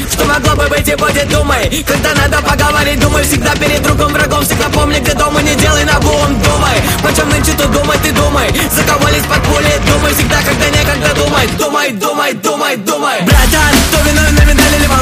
что могло бы быть и будет. Думай, когда надо поговорить, думай всегда перед другом врагом. Всегда помни, где дома, не делай наобум. Думай, почем нынче тут думать, ты думай. За кого лезть под пули, думай всегда, когда некогда думать. Думай, думай, думай, думай. Братан, кто виновен на медали, либо